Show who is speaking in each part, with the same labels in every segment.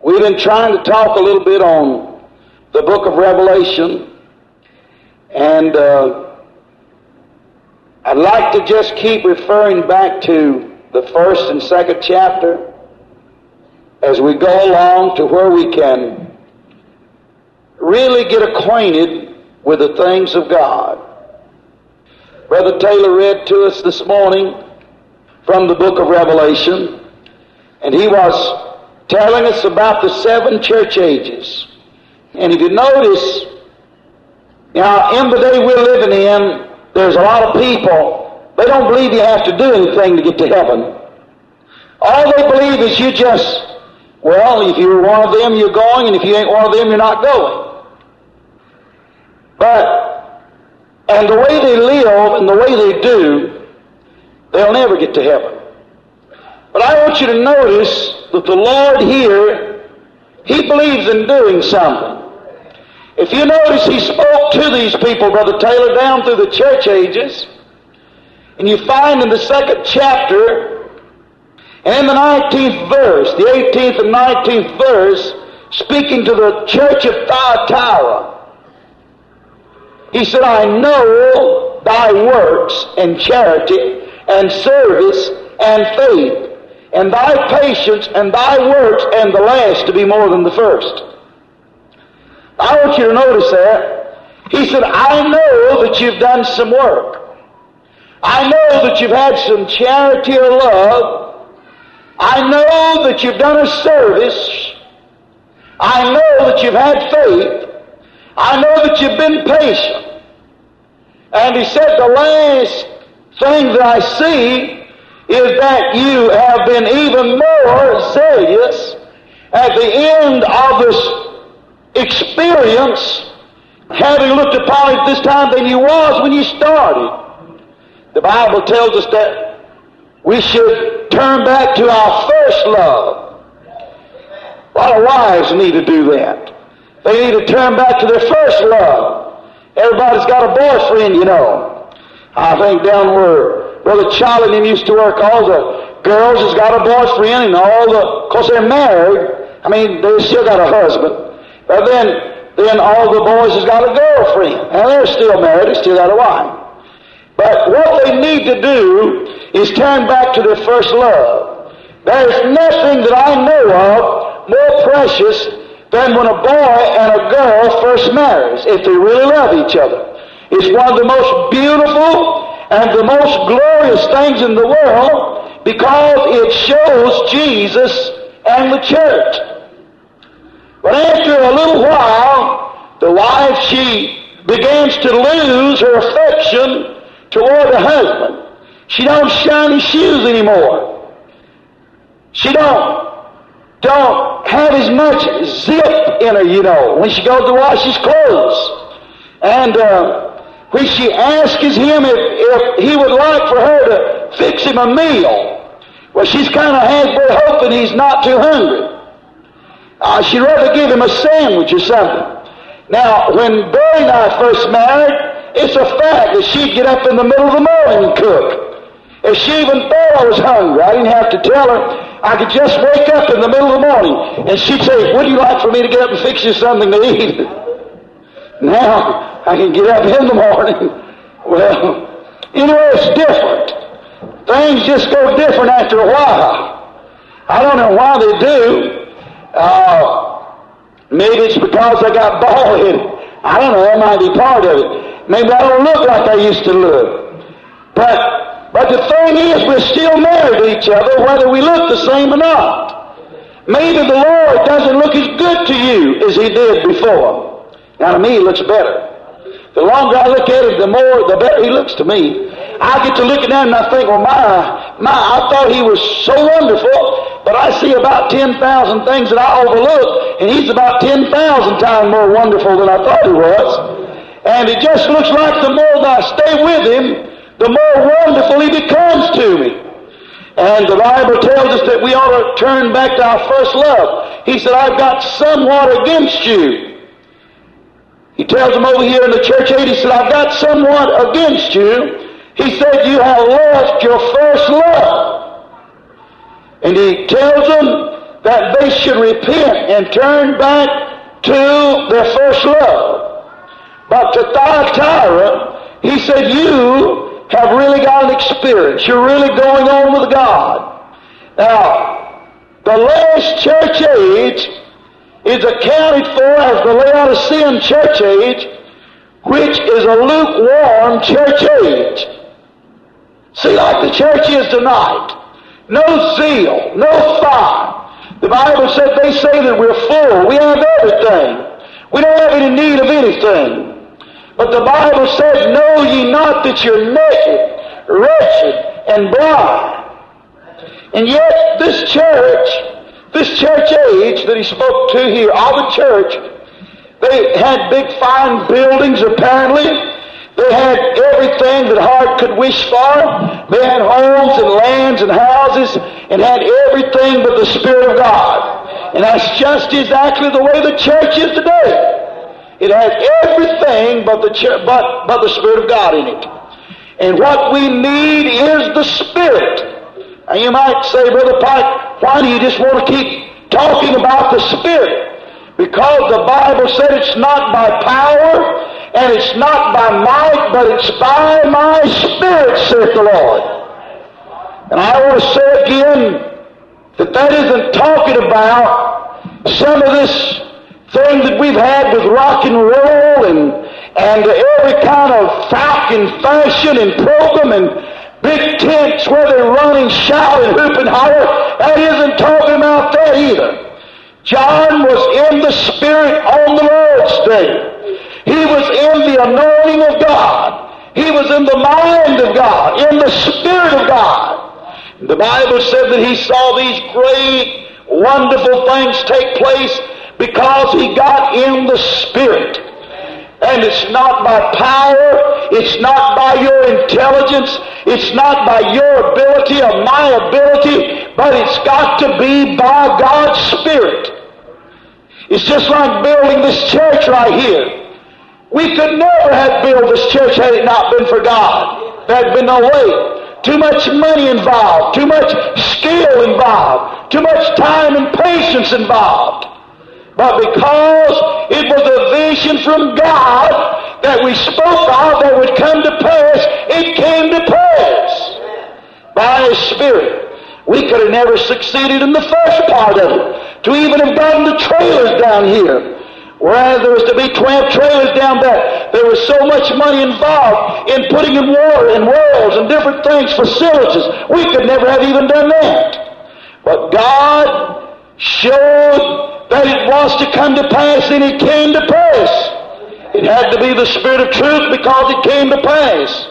Speaker 1: We've been trying to talk a little bit on the book of Revelation, and I'd like to just keep referring back to the first and second chapter as we go along to where we can really get acquainted with the things of God. Brother Taylor read to us this morning from the book of Revelation, and he was telling us about the 7 church ages. And if you notice, now in the day we're living in, there's a lot of people, they don't believe you have to do anything to get to heaven. All they believe is you just, well, if you're one of them, you're going, and if you ain't one of them, you're not going. And the way they live and the way they do, they'll never get to heaven. But I want you to notice that the Lord here, He believes in doing something. If you notice, He spoke to these people, Brother Taylor, down through the church ages, and you find in the 2nd chapter, and in the 19th verse, the 18th and 19th verse, speaking to the church of Thyatira, He said, I know thy works and charity and service and faith, and thy patience and thy works, and the last to be more than the first. I want you to notice that. He said, I know that you've done some work. I know that you've had some charity or love. I know that you've done a service. I know that you've had faith. I know that you've been patient. And he said, the last thing that I see is that you have been even more zealous at the end of this experience, having looked upon it this time than you was when you started. The Bible tells us that we should turn back to our first love. A lot of wives need to do that. They need to turn back to their first love. Everybody's got a boyfriend, you know. I think down where Brother Charlie and him used to work, all the girls has got a boyfriend, and of course they're married. I mean, they still got a husband. But then all the boys has got a girlfriend. And they're still married, they still got a wife. But what they need to do is turn back to their first love. There's nothing that I know of more precious than when a boy and a girl first marries, if they really love each other. It's one of the most beautiful and the most glorious things in the world because it shows Jesus and the church. But after a little while, the wife, she begins to lose her affection toward the husband. She don't shine his shoes anymore. She don't have as much zip in her, you know, when she goes to wash his clothes. And when she asks him if he would like for her to fix him a meal, well, she's kind of halfway hoping he's not too hungry. She'd rather give him a sandwich or something. Now, when Barry and I first married, it's a fact that she'd get up in the middle of the morning and cook. If she even thought I was hungry, I didn't have to tell her. I could just wake up in the middle of the morning, and she'd say, would you like for me to get up and fix you something to eat? Now, I can get up in the morning. Well, anyway, it's different. Things just go different after a while. I don't know why they do. Maybe it's because I got bald headed. I don't know, that might be part of it. Maybe I don't look like I used to look. But the thing is, we're still married to each other whether we look the same or not. Maybe the Lord doesn't look as good to you as He did before. Now to me, He looks better. The longer I look at Him, the better He looks to me. I get to look at Him and I think, well, I thought He was so wonderful, but I see about 10,000 things that I overlook, and He's about 10,000 times more wonderful than I thought He was. And it just looks like the more that I stay with Him, the more wonderful He becomes to me. And the Bible tells us that we ought to turn back to our first love. He said, I've got somewhat against you. He tells them over here in the church age, he said, I've got somewhat against you. He said, you have left your first love. And he tells them that they should repent and turn back to their first love. But to Thyatira, he said, you have really got an experience. You're really going on with God. Now, the last church age is accounted for as the Laodicean church age, which is a lukewarm church age. See, like the church is tonight. No zeal, no fire. The Bible said they say that we're full. We have everything. We don't have any need of anything. But the Bible said, know ye not that you're naked, wretched, and blind. And yet this church age that he spoke to here, all the church, they had big fine buildings apparently. They had everything that heart could wish for. They had homes and lands and houses and had everything but the Spirit of God. And that's just exactly the way the church is today. It has everything but the Spirit of God in it. And what we need is the Spirit. And you might say, Brother Pike, why do you just want to keep talking about the Spirit? Because the Bible said it's not by power and it's not by might, but it's by my Spirit, saith the Lord. And I want to say again that isn't talking about some of this thing that we've had with rock and roll and every kind of falcon fashion and program and big tents where they run and shout and hoop and holler. That isn't talking about that either. John was in the Spirit on the Lord's day. He was in the anointing of God. He was in the mind of God, in the Spirit of God. The Bible said that he saw these great, wonderful things take place because he got in the Spirit. And it's not by power, it's not by your intelligence, it's not by your ability or my ability, but it's got to be by God's Spirit. It's just like building this church right here. We could never have built this church had it not been for God. There had been no way. Too much money involved, too much skill involved, too much time and patience involved. But because it was a vision from God that we spoke of that would come to pass, it came to pass by His Spirit. We could have never succeeded in the first part of it, to even have gotten the trailers down here. Whereas there was to be 12 trailers down there. There was so much money involved in putting in water and wells and different things, facilities. We could never have even done that. But God showed that it was to come to pass, and it came to pass. It had to be the Spirit of truth because it came to pass.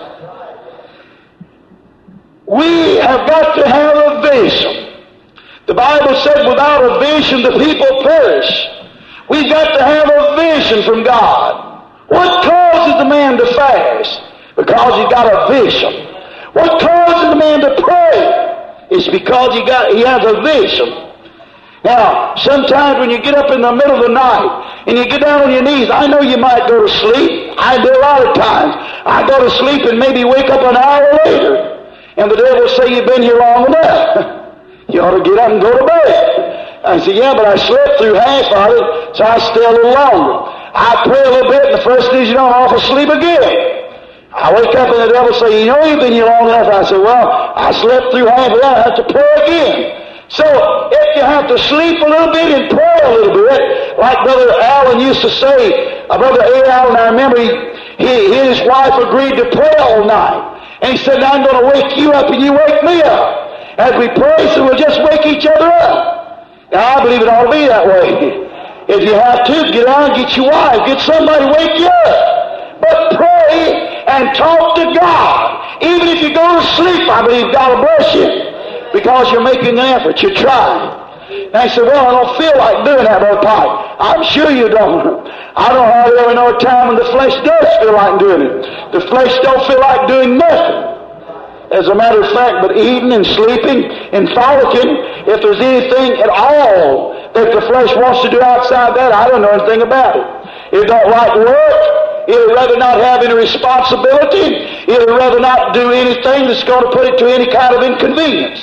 Speaker 1: We have got to have a vision. The Bible said without a vision the people perish. We've got to have a vision from God. What causes a man to fast? Because he's got a vision. What causes a man to pray? It's because he has a vision. Now, sometimes when you get up in the middle of the night and you get down on your knees, I know you might go to sleep. I do a lot of times. I go to sleep and maybe wake up an hour later. And the devil will say, you've been here long enough. You ought to get up and go to bed. I said, yeah, but I slept through half of it, so I stay a little longer. I pray a little bit, and the first thing you know, I'm off asleep again. I wake up and the devil will say, you know you've been here long enough. I said, well, I slept through half of that. I have to pray again. So if you have to sleep a little bit and pray a little bit, like Brother Allen used to say, Brother A. Allen, I remember he and his wife agreed to pray all night. And he said, I'm going to wake you up and you wake me up. As we pray, so we'll just wake each other up. Now, I believe it ought to be that way. If you have to, get out and get your wife. Get somebody to wake you up. But pray and talk to God. Even if you go to sleep, I believe God will bless you. Because you're making an effort. You're trying. And I said, well, I don't feel like doing that, Brother Pike. I'm sure you don't. I don't hardly ever know a time when the flesh does feel like doing it. The flesh don't feel like doing nothing. As a matter of fact, but eating and sleeping and frolicking, if there's anything at all that the flesh wants to do outside that, I don't know anything about it. It don't like work. It would rather not have any responsibility. It would rather not do anything that's going to put it to any kind of inconvenience.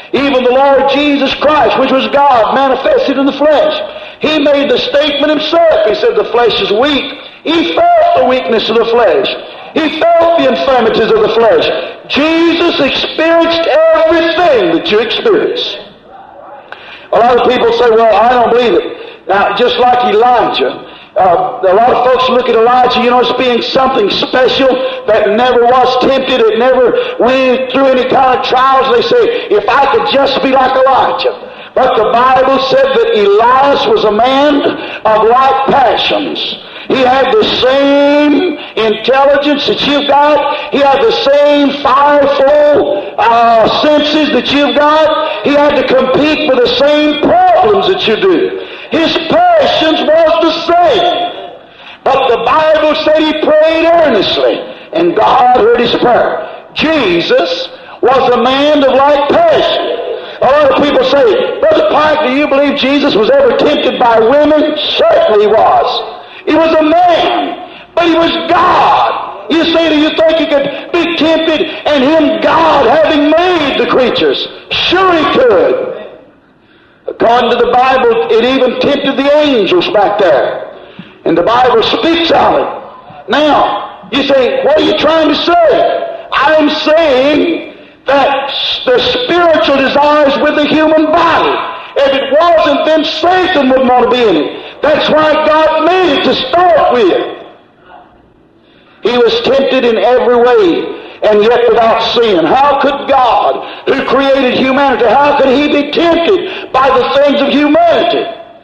Speaker 1: Even the Lord Jesus Christ, which was God manifested in the flesh, He made the statement Himself. He said the flesh is weak. He felt the weakness of the flesh. He felt the infirmities of the flesh. Jesus experienced everything that you experience. A lot of people say, well, I don't believe it. Now, just like Elijah, a lot of folks look at Elijah, as being something special that never was tempted, it never went through any kind of trials. They say, if I could just be like Elijah. But the Bible said that Elias was a man of like passions. He had the same intelligence that you've got. He had the same fireful senses that you've got. He had to compete with the same problems that you do. His passions was the same. But the Bible said he prayed earnestly, and God heard his prayer. Jesus was a man of like passion. A lot of people say, Brother Pike, do you believe Jesus was ever tempted by women? Certainly he was. He was a man, but he was God. You say, do you think he could be tempted, and him, God, having made the creatures? Sure he could. According to the Bible, it even tempted the angels back there. And the Bible speaks of it. Now, you say, what are you trying to say? I'm saying that the spiritual desires with the human body. If it wasn't, then Satan wouldn't want to be in it. That's why God made it to start with. He was tempted in every way, and yet without sin. How could God, who created humanity, how could He be tempted by the things of humanity?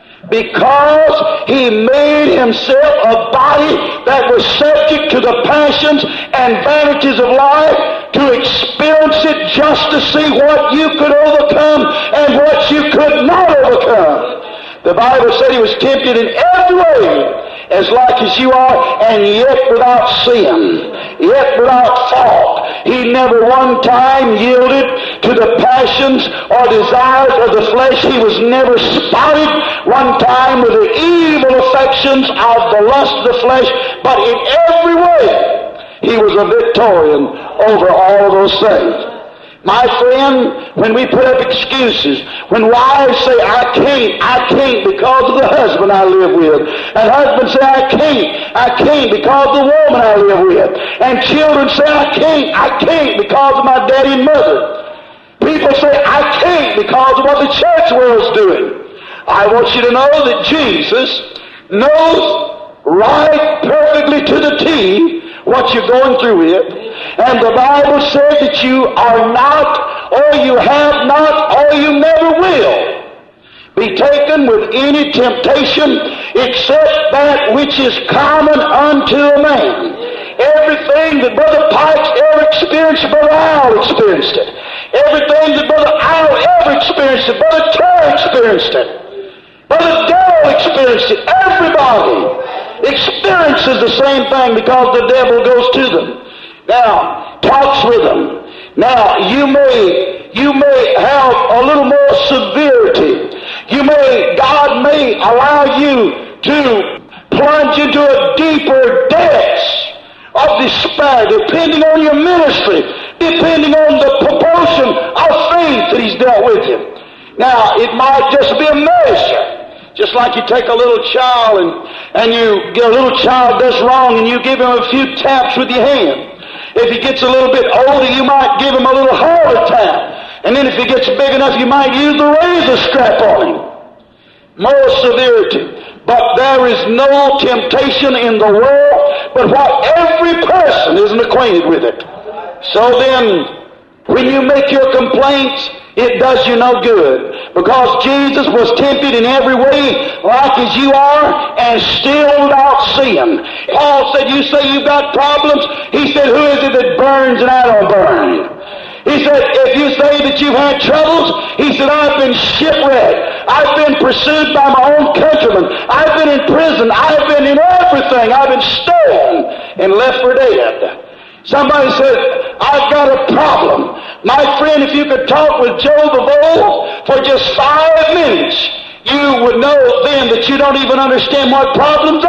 Speaker 1: Because He made Himself a body that was subject to the passions and vanities of life, to experience it just to see what you could overcome and what you could not overcome. The Bible said He was tempted in every way, as like as you are, and yet without sin, yet without fault. He never one time yielded to the passions or desires of the flesh. He was never spotted one time with the evil affections of the lust of the flesh, but in every way He was a victorian over all those things. My friend, when we put up excuses, when wives say, I can't because of the husband I live with, and husbands say, I can't because of the woman I live with, and children say, I can't because of my daddy and mother. People say, I can't because of what the church world's doing. I want you to know that Jesus knows right perfectly to the T what you're going through with. And the Bible said that you are not, or you have not, or you never will be taken with any temptation except that which is common unto a man. Everything that Brother Pike's ever experienced, Brother Al experienced it. Everything that Brother Al ever experienced it, Brother Terry experienced it. Brother Darrell experienced it. Everybody experiences the same thing because the devil goes to them. Now, talks with them. Now, you may have a little more severity. God may allow you to plunge into a deeper depths of despair, depending on your ministry, depending on the proportion of faith that He's dealt with you. Now, it might just be a measure. Just like you take a little child and you get a little child does wrong and you give him a few taps with your hand. If he gets a little bit older, you might give him a little harder tap. And then if he gets big enough, you might use the razor strap on him. More severity. But there is no temptation in the world but what every person isn't acquainted with it. So then, when you make your complaints, it does you no good. Because Jesus was tempted in every way like as you are and still without sin. Paul said, you say you've got problems? He said, who is it that burns and I don't burn? He said, if you say that you've had troubles, he said, I've been shipwrecked. I've been pursued by my own countrymen. I've been in prison. I've been in everything. I've been stoned and left for dead. Somebody said, I've got a problem. My friend, if you could talk with Job of old for just 5 minutes, you would know then that you don't even understand what problems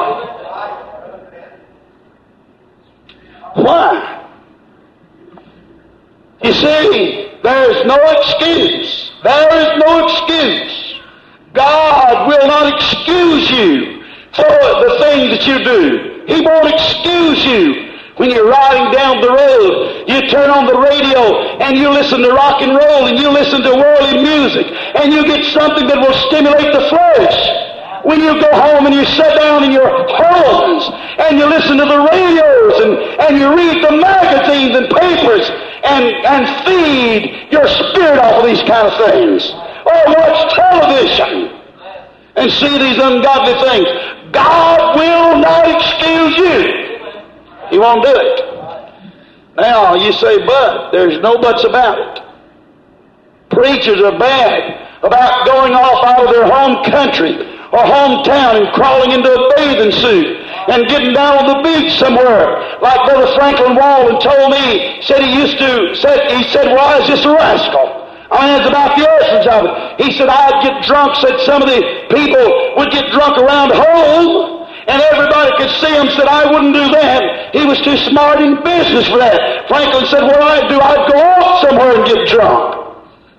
Speaker 1: are. Why? You see, there's no excuse. There is no excuse. God will not excuse you for the things that you do. He won't excuse you. When you're riding down the road, you turn on the radio and you listen to rock and roll and you listen to worldly music and you get something that will stimulate the flesh. When you go home and you sit down in your homes and you listen to the radios and you read the magazines and papers and feed your spirit off of these kind of things, or watch television and see these ungodly things, God will not excuse you. He won't do it. Now, you say, but there's no buts about it. Preachers are bad about going off out of their home country or hometown and crawling into a bathing suit and getting down on the beach somewhere, like Brother Franklin Walden told me. He said, well, I was just a rascal. I mean, it's about the essence of it. He said, I'd get drunk, said some of the people would get drunk around home, and everybody could see him, said, I wouldn't do that. He was too smart in business for that. Franklin said, what I'd do, I'd go off somewhere and get drunk.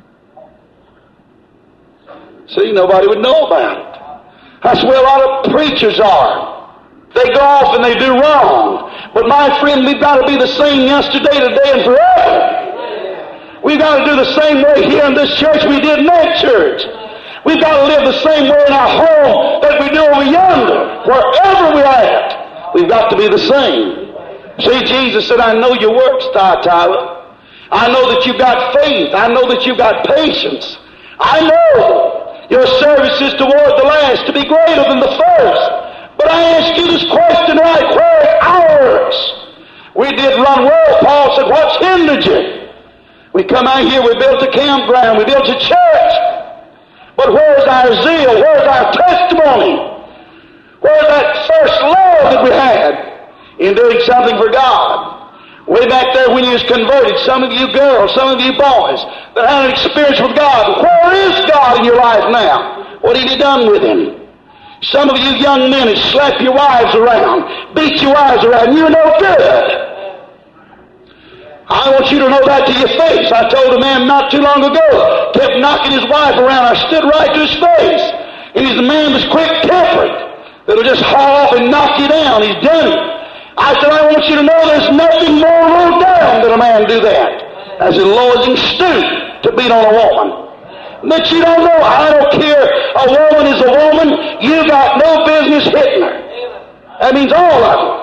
Speaker 1: See, nobody would know about it. That's where a lot of preachers are. They go off and they do wrong. But my friend, we've got to be the same yesterday, today, and forever. We've got to do the same way here in this church we did in that church. We've got to live the same way in our home that we do over yonder. Wherever we're at, we've got to be the same. See, Jesus said, I know your works, Thyatira. I know that you've got faith. I know that you've got patience. I know your services toward the last to be greater than the first. But I ask you this question right, where are ours? We did run well. Paul said, what's hindered you? We come out here, we built a campground, we built a church. But where's our zeal? Where's our testimony? Where's that first love that we had in doing something for God? Way back there when you was converted, some of you girls, some of you boys that had an experience with God, where is God in your life now? What have you done with Him? Some of you young men have slapped your wives around, beat your wives around, you're no good. I want you to know that to your face. I told a man not too long ago, kept knocking his wife around. I stood right to his face. And he's a man that's quick-tempered, that'll just haul off and knock you down. He's done it. I said, I want you to know there's nothing more low down than a man do that, as it lowers him stoop to beat on a woman. But you don't know. I don't care. A woman is a woman. You got no business hitting her. That means all of them.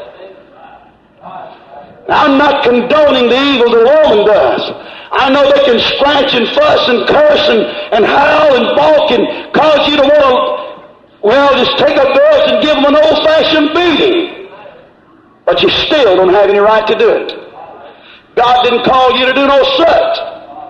Speaker 1: I'm not condoning the evil the woman does. I know they can scratch and fuss and curse and howl and balk and cause you to want to, just take a belt and give them an old-fashioned beating. But you still don't have any right to do it. God didn't call you to do no such.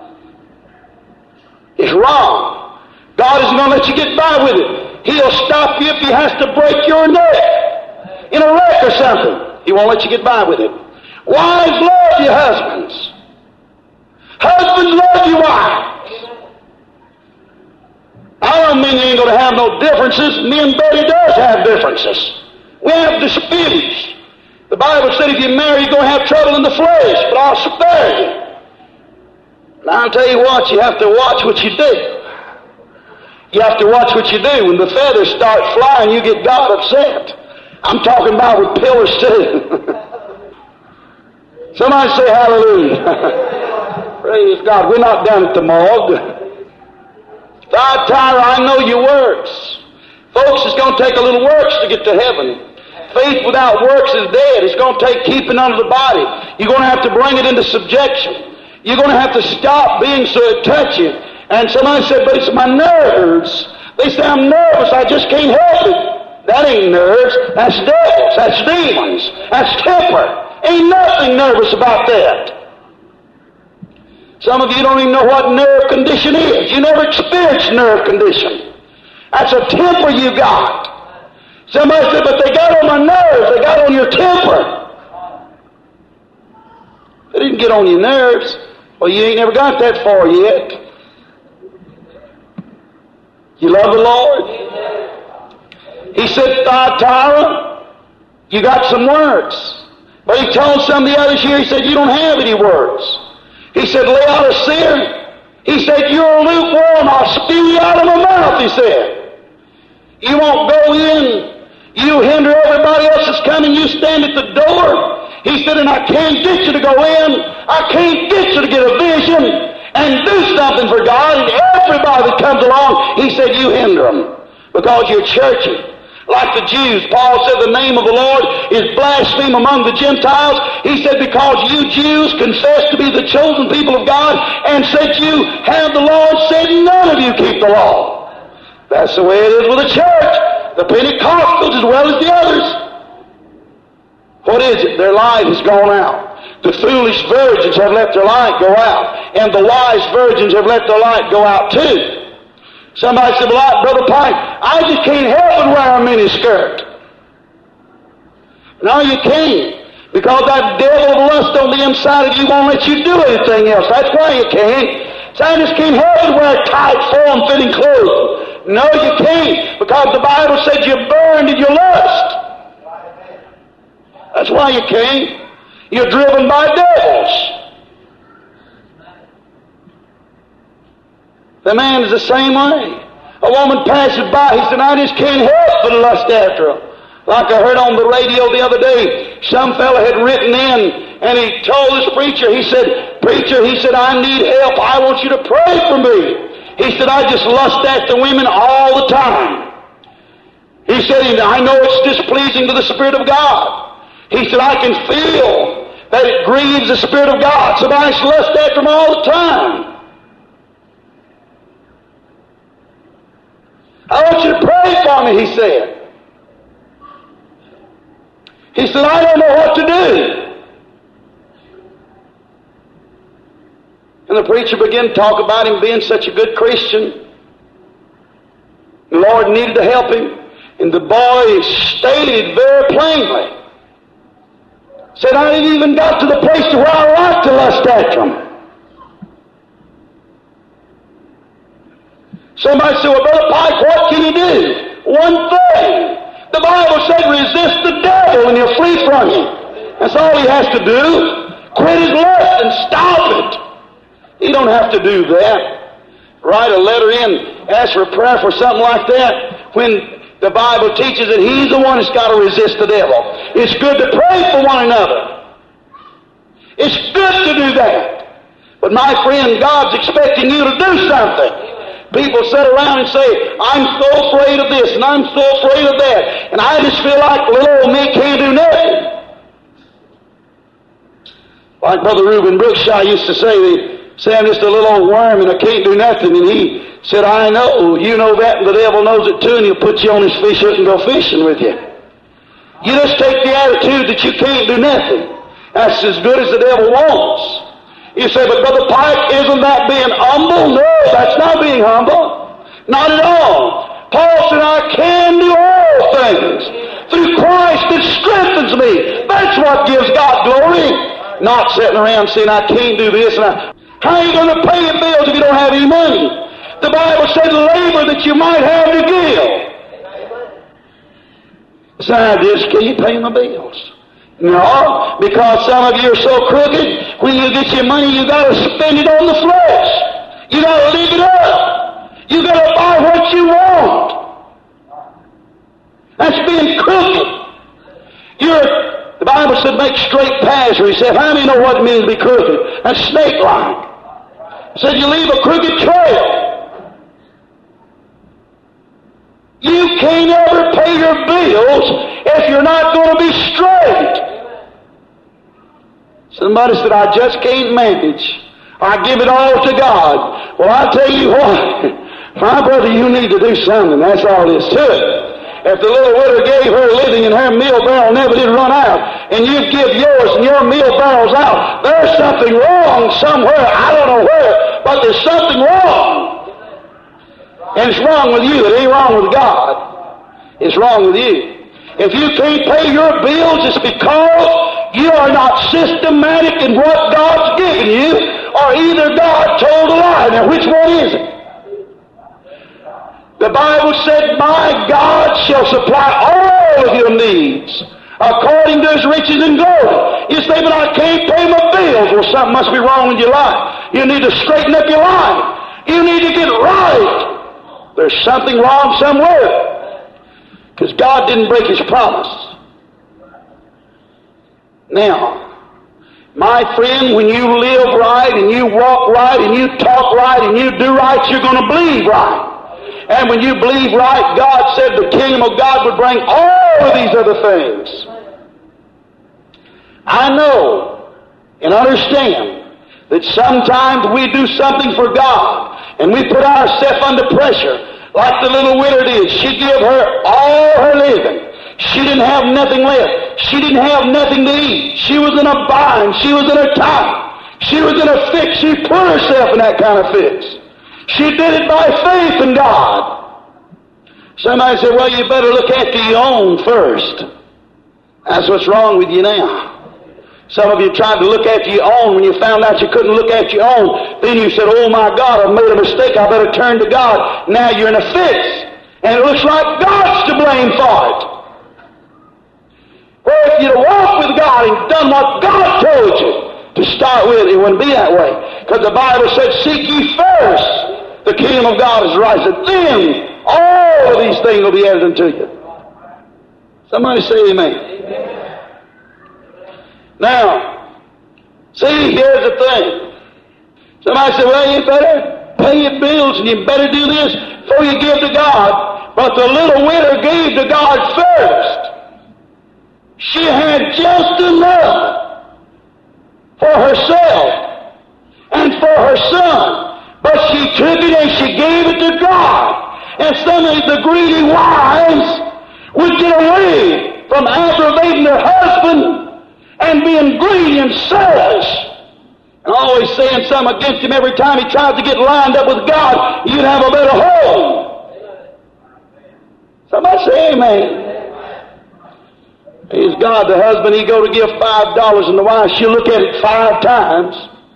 Speaker 1: It's wrong. God isn't going to let you get by with it. He'll stop you if He has to break your neck in a wreck or something. He won't let you get by with it. Wives, love your husbands. Husbands, love your wives. I don't mean you ain't going to have no differences. Me and Betty does have differences. We have disputes. The Bible said if you marry, you're going to have trouble in the flesh, but I'll spare you. And I'll tell you what, you have to watch what you do. You have to watch what you do. When the feathers start flying, you get God upset. I'm talking about with pillars too. Somebody say hallelujah. Praise God. We're not done at the morgue. Thyatira, I know your works. Folks, it's going to take a little works to get to heaven. Faith without works is dead. It's going to take keeping under the body. You're going to have to bring it into subjection. You're going to have to stop being so touchy. And somebody said, but it's my nerves. They say, I'm nervous. I just can't help it. That ain't nerves. That's devils. That's demons. That's temper. Ain't nothing nervous about that. Some of you don't even know what nerve condition is. You never experienced nerve condition. That's a temper you got. Somebody said, but they got on my nerves. They got on your temper. They didn't get on your nerves. Well, you ain't never got that far yet. You love the Lord? He said, Thyatira, you got some works. But he told some of the others here, he said, you don't have any works. He said, Laodicea, he said, you're lukewarm, I'll spew you out of my mouth, he said. You won't go in. You hinder everybody else that's coming. You stand at the door. He said, and I can't get you to go in. I can't get you to get a vision and do something for God. And everybody that comes along, he said, you hinder them because you're churchy. Like the Jews, Paul said the name of the Lord is blaspheme among the Gentiles. He said, because you Jews confess to be the chosen people of God and said you have the law, and said none of you keep the law. That's the way it is with the church. The Pentecostals as well as the others. What is it? Their light has gone out. The foolish virgins have let their light go out. And the wise virgins have let their light go out too. Somebody said, well, Brother Pike, I just can't help but wear a miniskirt. No, you can't. Because that devil of lust on the inside of you won't let you do anything else. That's why you can't. So I just can't help but wear tight, form-fitting clothes. No, you can't, because the Bible said you're burned in your lust. That's why you can't. You're driven by devils. The man is the same way. A woman passes by, he said, I just can't help but lust after her. Like I heard on the radio the other day, some fellow had written in, and he told this preacher, he said, preacher, he said, I need help. I want you to pray for me. He said, I just lust after women all the time. He said, I know it's displeasing to the Spirit of God. He said, I can feel that it grieves the Spirit of God, so I just lust after them all the time. I want you to pray for me, he said. He said, I don't know what to do. And the preacher began to talk about him being such a good Christian. The Lord needed to help him. And the boy stated very plainly, said, I ain't even got to the place to where I like to lust after him. Somebody said, well, Brother Pike, what can you do? One thing. The Bible said resist the devil and he'll flee from you. That's all he has to do. Quit his lust and stop it. You don't have to do that. Write a letter in, ask for prayer for something like that, when the Bible teaches that he's the one that's got to resist the devil. It's good to pray for one another. It's good to do that. But my friend, God's expecting you to do something. People sit around and say, I'm so afraid of this and I'm so afraid of that, and I just feel like little old me can't do nothing. Like Brother Reuben Brookshaw used to say I'm just a little old worm and I can't do nothing. And he said, I know, you know that, and the devil knows it too, and he'll put you on his fish hook and go fishing with you. You just take the attitude that you can't do nothing. That's as good as the devil wants. You say, but Brother Pike, isn't that being humble? No, that's not being humble. Not at all. Paul said, I can do all things through Christ that strengthens me. That's what gives God glory. Not sitting around saying, I can't do this. How are you going to pay your bills if you don't have any money? The Bible said, labor that you might have to give. Besides this, can you pay my bills? No, because some of you are so crooked, when you get your money, you got to spend it on the flesh. You got to live it up. You got to buy what you want. That's being crooked. The Bible said make straight paths. He said, how many know what it means to be crooked? That's snake-like. It said you leave a crooked trail. You can't ever pay your bills if you're not going to be straight. Somebody said, I just can't manage. I give it all to God. Well, I tell you what, my brother, you need to do something. That's all there is to it. If the little widow gave her living and her meal barrel never did run out, and you give yours and your meal barrel's out, there's something wrong somewhere. I don't know where, but there's something wrong. And it's wrong with you. It ain't wrong with God. It's wrong with you. If you can't pay your bills, it's because you are not systematic in what God's given you, or either God told a lie. Now, which one is it? The Bible said, my God shall supply all of your needs according to his riches and glory. promoted. You say, but I can't pay my bills. Well, something must be wrong with your life. You need to straighten up your life. You need to get right. There's something wrong somewhere. Because God didn't break His promise. Now, my friend, when you live right and you walk right and you talk right and you do right, you're going to believe right. And when you believe right, God said the kingdom of God would bring all of these other things. I know and understand that sometimes we do something for God and we put ourselves under pressure like the little widow did. She gave her all her living. She didn't have nothing left. She didn't have nothing to eat. She was in a bind. She was in a time. She was in a fix. She put herself in that kind of fix. She did it by faith in God. Somebody said, well, you better look after your own first. That's what's wrong with you now. Some of you tried to look after your own when you found out you couldn't look after your own. Then you said, oh my God, I've made a mistake. I better turn to God. Now you're in a fix. And it looks like God's to blame for it. Well, if you'd walked with God and done what God told you to start with, it wouldn't be that way. Because the Bible said, seek ye first the kingdom of God is righteous. Then all of these things will be added unto you. Somebody say amen. Amen. Now, see, here's the thing. Somebody said, well, you better pay your bills and you better do this before you give to God. But the little widow gave to God first. She had just enough for herself and for her son. But she took it and she gave it to God. And some of the greedy wives would get away from aggravating their husband and being greedy and selfish. And always saying something against him every time he tried to get lined up with God, you'd have a better home. Somebody say amen. He's God, the husband, he go to give $5 and the wife, she'll look at it 5 times.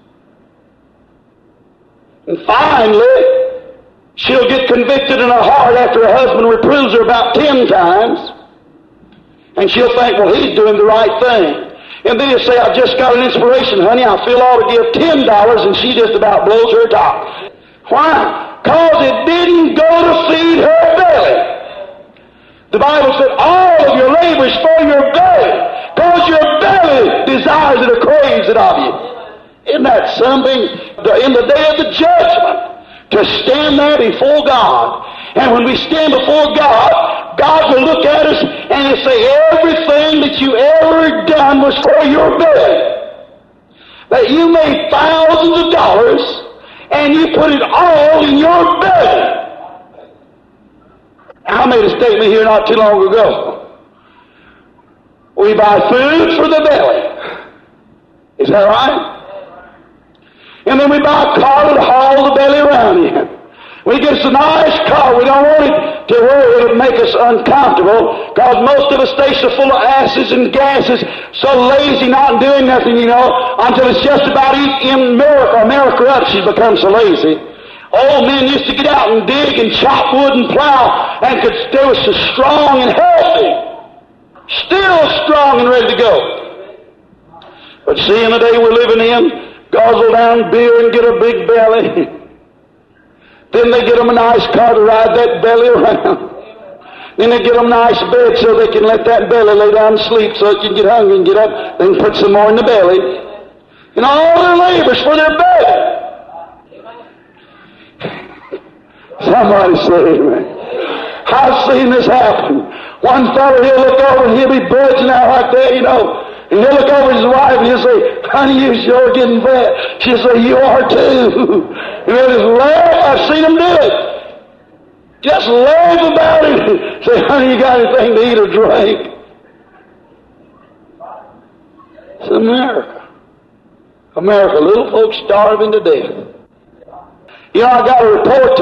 Speaker 1: And finally, she'll get convicted in her heart after her husband reproves her about 10 times. And she'll think, well, he's doing the right thing. And then he'll say, I just got an inspiration, honey. I feel I ought to give $10, and she just about blows her top. Why? Because it didn't go to feed her belly. The Bible said, all of your labor is for your belly, because your belly desires it or craves it of you. Isn't that something? In the day of the judgment, to stand there before God. And when we stand before God, God will look at us and He'll say, everything that you ever done was for your belly. That you made thousands of dollars and you put it all in your belly. I made a statement here not too long ago. We buy food for the belly. Is that right? And then we buy a car to haul the belly around in. We get us a nice car. We don't want it to where it would make us uncomfortable, because most of the stations are full of acids and gases, so lazy not doing nothing, until it's just about eating America up. She's become so lazy. Old men used to get out and dig and chop wood and plow, and they were so strong and healthy. Still strong and ready to go. But see, in the day we're living in, guzzle down beer and get a big belly. Then they get them a nice car to ride that belly around. Then they get them a nice bed so they can let that belly lay down and sleep so it can get hungry and get up. Then put some more in the belly. And all their labors for their belly. Somebody say amen. I've seen this happen. One fellow, he'll look over and he'll be budging out like that, And he'll look over his wife and he'll say, honey, you sure getting fat. She'll say, you are too. And he'll just laugh. I've seen him do it. Just laugh about it. Say, honey, you got anything to eat or drink? It's America. America, little folks starving to death. I got a report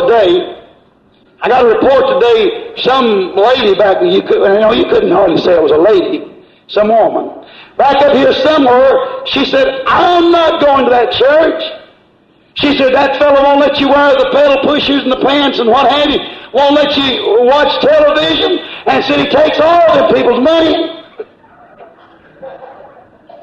Speaker 1: today. Some lady back, you couldn't hardly say it was a lady. Some woman. Back up here somewhere, she said, I'm not going to that church. She said, that fellow won't let you wear the pedal pushers and the pants and what have you. Won't let you watch television. And said he takes all the people's money.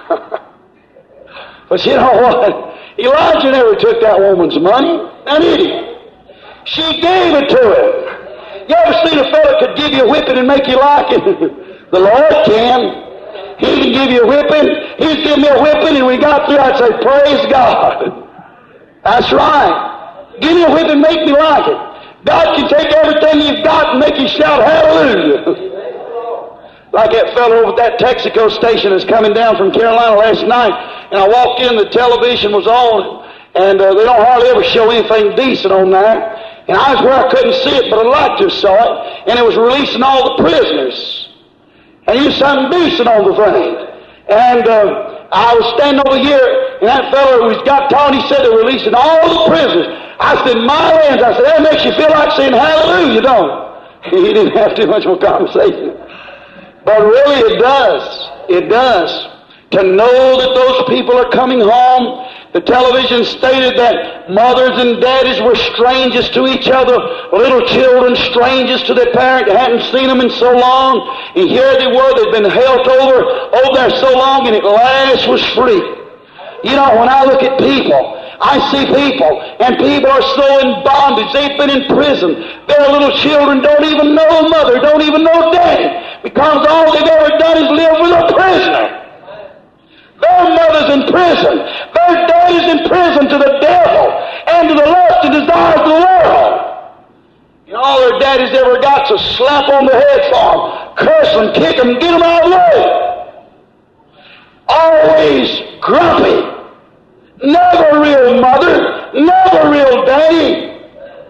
Speaker 1: But you know what? Elijah never took that woman's money. Now did he? She gave it to him. You ever seen a fellow could give you a whipping and make you like it? The Lord can. He can give you a whipping. He's given me a whipping, and we got through. I'd say, praise God. That's right. Give me a whipping, make me like it. God can take everything you've got and make you shout hallelujah. Like that fellow over at that Texaco station that's coming down from Carolina last night, and I walked in, the television was on, and they don't hardly ever show anything decent on there. And I was where I couldn't see it, but a light just saw it, and it was releasing all the prisoners. And you something decent on the thing. And I was standing over here, and that fellow who's got taught, he said they're releasing all the prisoners. I said, my lands, I said, that makes you feel like saying hallelujah, don't it? He didn't have too much more conversation. But really it does. It does. To know that those people are coming home. The television stated that mothers and daddies were strangers to each other, little children strangers to their parent, hadn't seen them in so long, and here they were, they'd been held over there so long, and at last was free. You know, when I look at people, I see people, and people are so in bondage, they've been in prison, their little children don't even know mother, don't even know daddy, because all they've ever done is live with a prisoner. Their mother's in prison. Their daddy's in prison to the devil and to the lust and desires of the world. And all their daddies ever got's a slap on the head for them, curse them, kick them, get them out of the way. Always grumpy. Never real mother, never real daddy.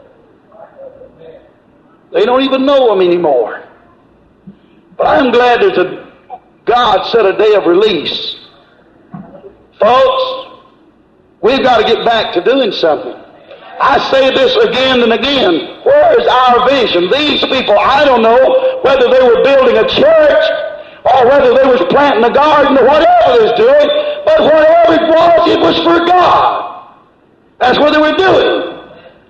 Speaker 1: They don't even know them anymore. But I'm glad God set a day of release. Folks, we've got to get back to doing something. I say this again and again. Where is our vision? These people, I don't know whether they were building a church or whether they was planting a garden or whatever they was doing, but whatever it was for God. That's what they were doing.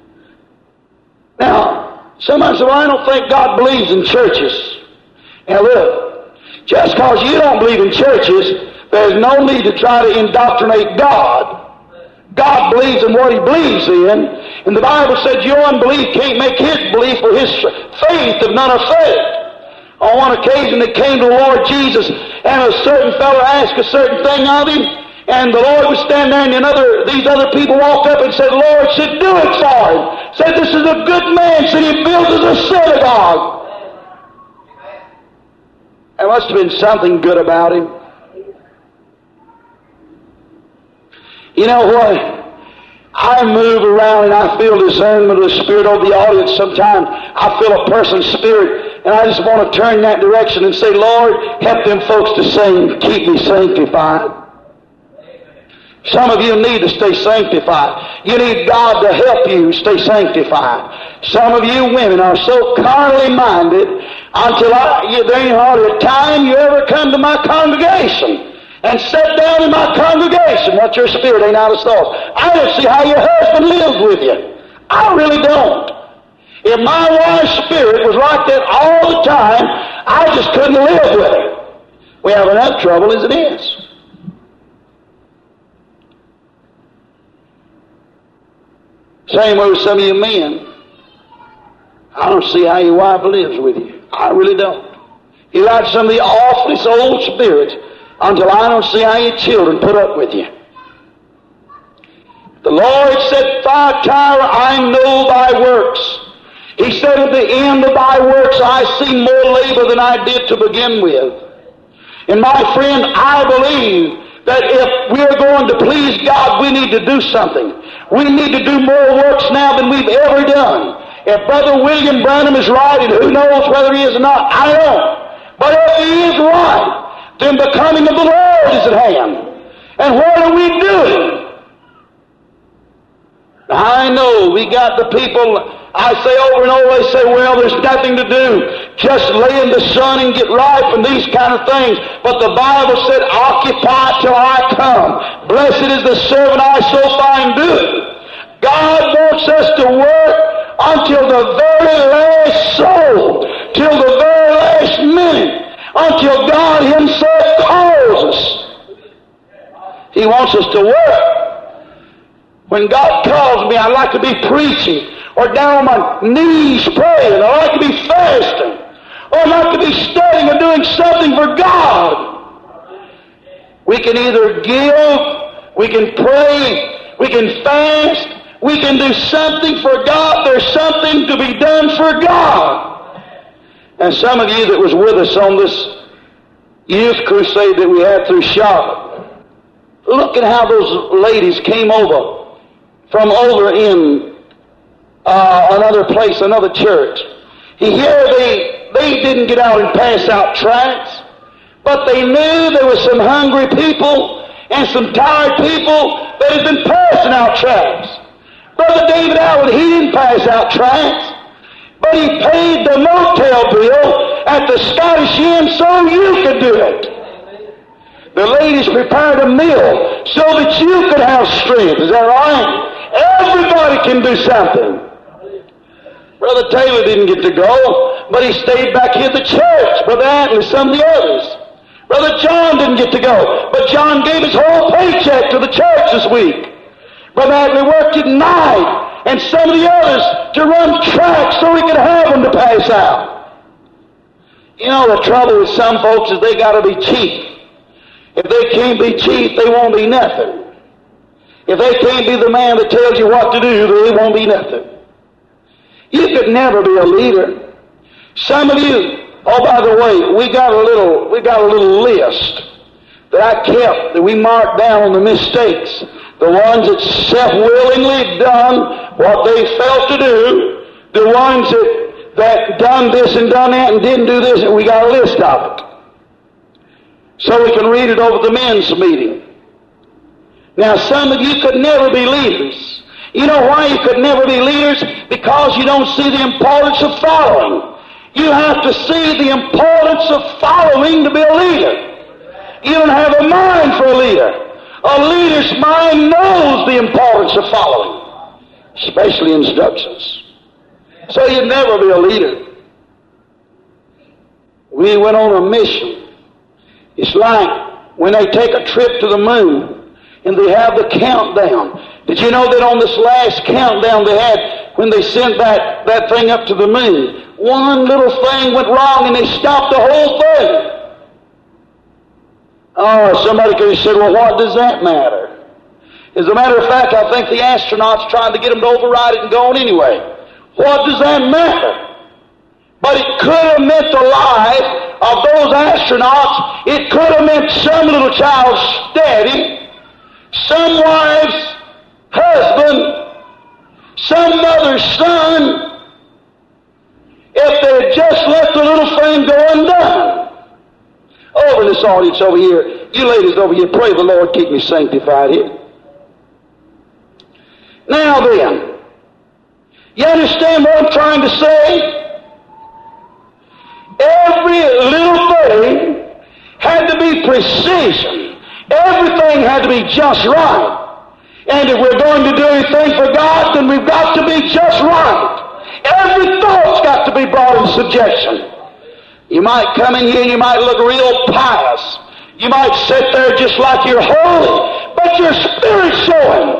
Speaker 1: Now, somebody said, well, I don't think God believes in churches. Now look, just because you don't believe in churches, there's no need to try to indoctrinate God. God believes in what He believes in. And the Bible said your unbelief can't make His belief or His faith of none effect. On one occasion they came to the Lord Jesus, and a certain fellow asked a certain thing of Him, and the Lord was standing there, and these other people walked up and said, Lord, said, do it for him. Said, this is a good man. Said, he built us a synagogue. There must have been something good about him. You know what? I move around and I feel discernment of the Spirit over the audience sometimes. I feel a person's spirit, and I just want to turn in that direction and say, Lord, help them folks to sing, keep me sanctified. Some of you need to stay sanctified. You need God to help you stay sanctified. Some of you women are so carnally minded until there ain't hardly a time you ever come to my congregation and sit down in my congregation. What your spirit ain't out of sorts. I don't see how your husband lives with you. I really don't. If my wife's spirit was like that all the time, I just couldn't live with her. We have enough trouble as it is. Same way with some of you men. I don't see how your wife lives with you. I really don't. You like some of the awfulest old spirits until I don't see how your children put up with you. The Lord said, Thyatira, I know thy works. He said, at the end of thy works I see more labor than I did to begin with. And my friend, I believe that if we're going to please God, we need to do something. We need to do more works now than we've ever done. If Brother William Branham is right, and who knows whether he is or not, I don't. But if he is right, then the coming of the Lord is at hand. And what are we doing? I know we got the people, I say over and over, they say, well, there's nothing to do. Just lay in the sun and get ripe and these kind of things. But the Bible said, occupy till I come. Blessed is the servant I so find doing. God wants us to work until the very last soul, till the very last minute, until God Himself calls us. He wants us to work. When God calls me, I like to be preaching or down on my knees praying. I like to be fasting. Or I like to be studying or doing something for God. We can either give, we can pray, we can fast, we can do something for God. There's something to be done for God. And some of you that was with us on this youth crusade that we had through Charlotte, look at how those ladies came over from over in another place, another church. Here they didn't get out and pass out tracts, but they knew there were some hungry people and some tired people that had been passing out tracts. Brother David Allen, he didn't pass out tracts, but he paid the motel bill at the Scottish Inn so you could do it. The ladies prepared a meal so that you could have strength. Is that right? Everybody can do something. Brother Taylor didn't get to go, but he stayed back here at the church. Brother Atlee, some of the others. Brother John didn't get to go, but John gave his whole paycheck to the church this week. Brother Atlee worked at night, and some of the others to run tracks so he could have them to pass out. You know, the trouble with some folks is they got to be cheap. If they can't be cheap, they won't be nothing. If they can't be the man that tells you what to do, they won't be nothing. You could never be a leader. Some of you, oh, by the way, we got a little list that I kept, that we marked down on the mistakes. The ones that self-willingly done what they felt to do. The ones that done this and done that and didn't do this, and we got a list of it. So we can read it over the men's meeting. Now, some of you could never be leaders. You know why you could never be leaders? Because you don't see the importance of following. You have to see the importance of following to be a leader. You don't have a mind for a leader. A leader's mind knows the importance of following, especially instructions. So you'd never be a leader. We went on a mission. It's like when they take a trip to the moon and they have the countdown. Did you know that on this last countdown they had, when they sent that thing up to the moon, one little thing went wrong and they stopped the whole thing? Oh, somebody could have said, well, what does that matter? As a matter of fact, I think the astronauts tried to get them to override it and go on anyway. What does that matter? But it could have meant the life of those astronauts. It could have meant some little child's daddy, some wife's husband, some mother's son, if they had just let the little thing go undone. Over in this audience over here, you ladies over here, pray the Lord keep me sanctified here. Now then, you understand what I'm trying to say? Every little thing had to be precision. Everything had to be just right. And if we're going to do anything for God, then we've got to be just right. Every thought's got to be brought in subjection. You might come in here and you might look real pious. You might sit there just like you're holy, but your spirit's showing.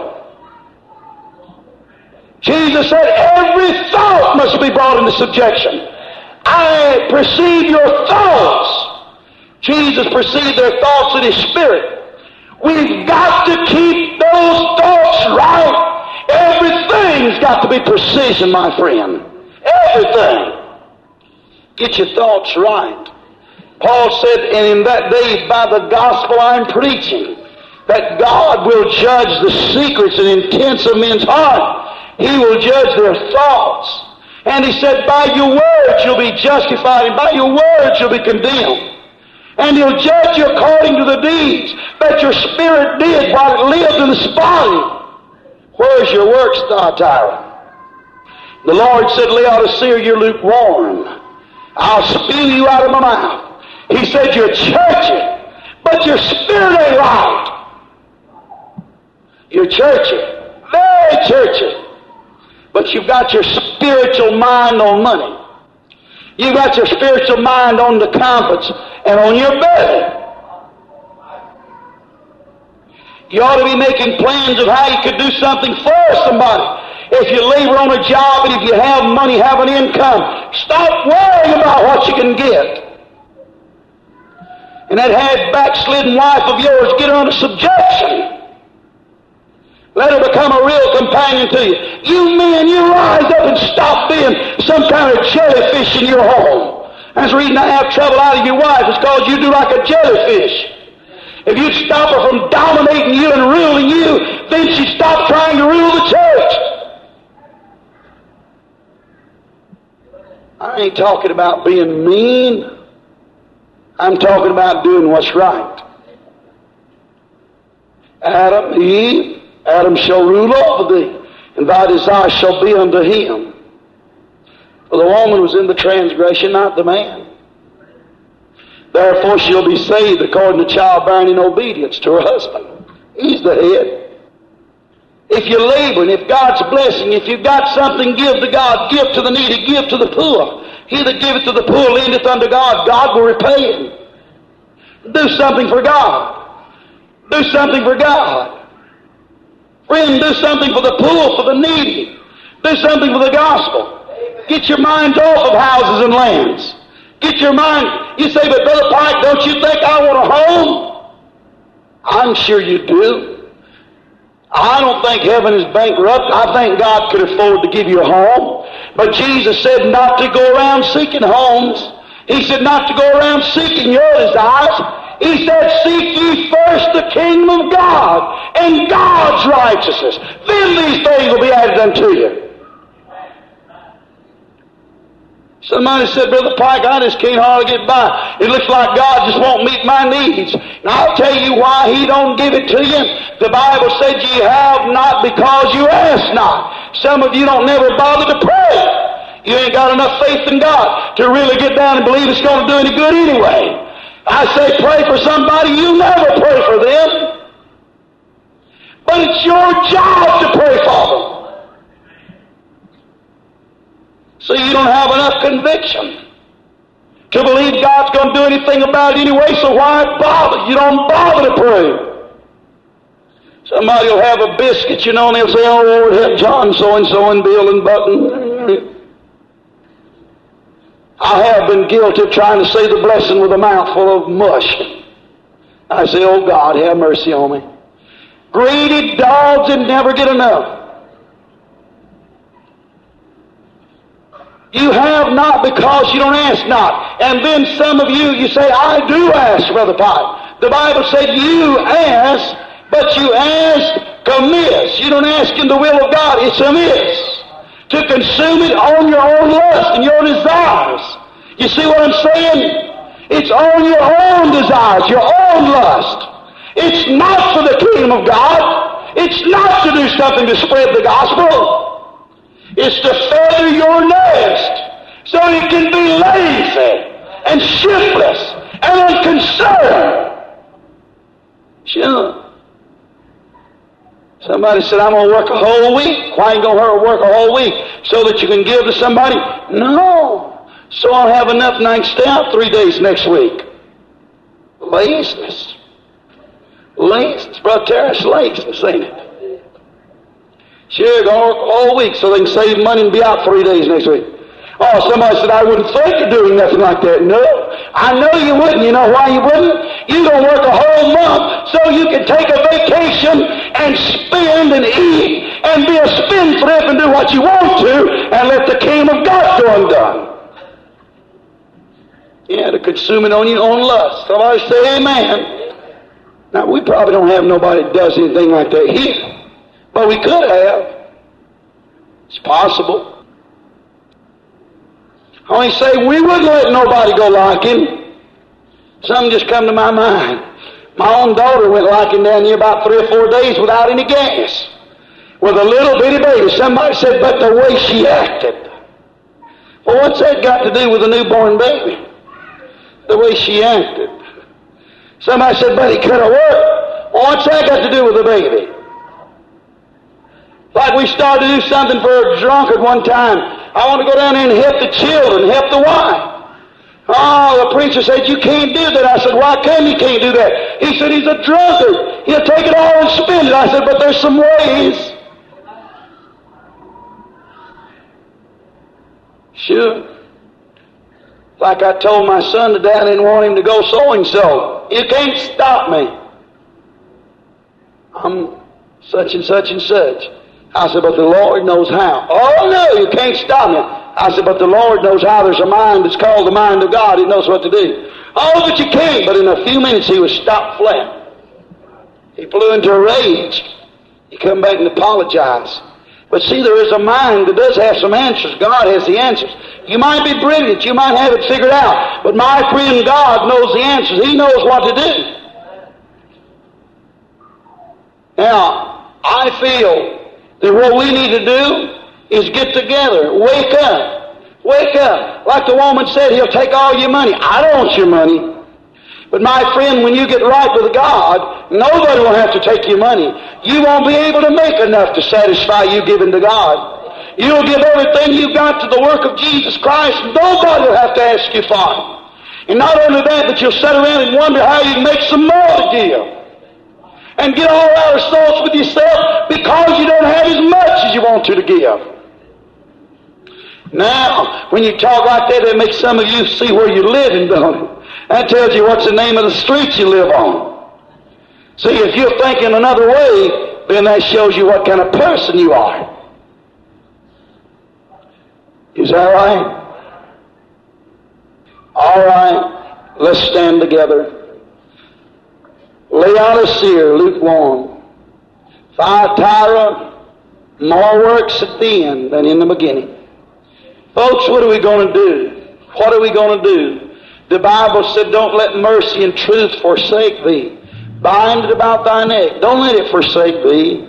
Speaker 1: Jesus said every thought must be brought into subjection. I perceive your thoughts. Jesus perceived their thoughts in His Spirit. We've got to keep those thoughts right. Everything's got to be precision, my friend. Everything. Get your thoughts right. Paul said, and in that day by the gospel I'm preaching, that God will judge the secrets and intents of men's heart. He will judge their thoughts. And he said, by your words you'll be justified, and by your words you'll be condemned. And He'll judge you according to the deeds that your spirit did while it lived in this body. Where's your works, Thyatira? The Lord said, Laodicea, you're lukewarm. I'll spew you out of my mouth. He said, you're churchy, but your spirit ain't right. You're churchy, very churchy, but you've got your spiritual mind on money. You've got your spiritual mind on the comforts and on your belly. You ought to be making plans of how you could do something for somebody. If you labor on a job and if you have money, have an income, stop worrying about what you can get. And that half backslidden wife of yours, get her under subjection. Let her become a real companion to you. You men, you rise up and stop being some kind of jellyfish in your home. That's the reason I have trouble out of your wife. It's because you do like a jellyfish. If you'd stop her from dominating you and ruling you, then she'd stop trying to rule the church. I ain't talking about being mean. I'm talking about doing what's right. Adam, Eve, Adam shall rule over thee, and thy desire shall be unto him. For the woman was in the transgression, not the man. Therefore she'll be saved according to childbearing in obedience to her husband. He's the head. If you're laboring, if God's blessing, if you've got something, give to God. Give to the needy, give to the poor. He that giveth to the poor lendeth unto God. God will repay him. Do something for God. Do something for God. Friend, do something for the poor, for the needy. Do something for the gospel. Get your minds off of houses and lands. Get your mind. You say, but Brother Pike, don't you think I want a home? I'm sure you do. I don't think heaven is bankrupt. I think God could afford to give you a home. But Jesus said not to go around seeking homes. He said not to go around seeking your desires. He said, seek ye first the kingdom of God and God's righteousness. Then these things will be added unto you. Somebody said, Brother Pike, I just can't hardly get by. It looks like God just won't meet my needs. And I'll tell you why He don't give it to you. The Bible said ye have not because you ask not. Some of you don't never bother to pray. You ain't got enough faith in God to really get down and believe it's going to do any good anyway. I say pray for somebody, you never pray for them. But it's your job to pray for them. So you don't have enough conviction to believe God's going to do anything about it anyway, so why bother? You don't bother to pray. Somebody will have a biscuit, you know, and they'll say, oh, Lord, help John so-and-so and Bill and Button. I have been guilty of trying to say the blessing with a mouthful of mush. I say, oh, God, have mercy on me. Greedy dogs that never get enough. You have not because you don't ask not. And then some of you, you say, I do ask, Brother Pike. The Bible said you ask, but you ask amiss. You don't ask in the will of God. It's amiss. To consume it on your own lust and your desires. You see what I'm saying? It's on your own desires, your own lust. It's not for the kingdom of God. It's not to do something to spread the gospel. It's to feather your nest so you can be lazy and shiftless and unconcerned. Sure. Somebody said, I'm going to work a whole week. Why ain't going to work a whole week? So that you can give to somebody? No. So I'll have enough and I can stay out 3 days next week. Laziness. Laziness. Brother Terrence, laziness, ain't it? Sure, going to work a whole week so they can save money and be out 3 days next week. Oh, somebody said, I wouldn't think of doing nothing like that. No, I know you wouldn't. You know why you wouldn't? You're going to work a whole month so you can take a vacation and spend and eat and be a spendthrift and do what you want to and let the kingdom of God go undone. Yeah, to consume it on your own lust. Somebody say amen. Now, we probably don't have nobody that does anything like that here. But we could have. It's possible. I only say we wouldn't let nobody go locking. Something just come to my mind. My own daughter went locking down here about 3 or 4 days without any gas. With a little bitty baby. Somebody said, but the way she acted. Well, what's that got to do with a newborn baby? The way she acted. Somebody said, but he could have worked. Well, what's that got to do with the baby? Like we started to do something for a drunkard one time. I want to go down there and help the children, help the wife. Oh, the preacher said, you can't do that. I said, why come you can't do that? He said, he's a drunkard. He'll take it all and spend it. I said, but there's some ways. Sure. Like I told my son today, I didn't want him to go so-and-so. You can't stop me. I'm such and such and such. I said, but the Lord knows how. Oh, no, you can't stop me. I said, but the Lord knows how. There's a mind that's called the mind of God. He knows what to do. Oh, but you can't. But in a few minutes, he was stopped flat. He flew into a rage. He come back and apologized. But see, there is a mind that does have some answers. God has the answers. You might be brilliant. You might have it figured out. But my friend God knows the answers. He knows what to do. Now, I feel that what we need to do is get together. Wake up. Wake up. Like the woman said, he'll take all your money. I don't want your money. But my friend, when you get right with God, nobody will have to take your money. You won't be able to make enough to satisfy you giving to God. You'll give everything you've got to the work of Jesus Christ. Nobody will have to ask you for it. And not only that, but you'll sit around and wonder how you can make some more to give. And get all out of sorts with yourself because you don't have as much as you want to give. Now, when you talk like that, it makes some of you see where you're living, don't it? That tells you what's the name of the street you live on. See, if you're thinking another way, then that shows you what kind of person you are. Is that right? All right, let's stand together. Laodicea, lukewarm. Thyatira, more works at the end than in the beginning. Folks, what are we going to do? What are we going to do? The Bible said, don't let mercy and truth forsake thee. Bind it about thy neck. Don't let it forsake thee.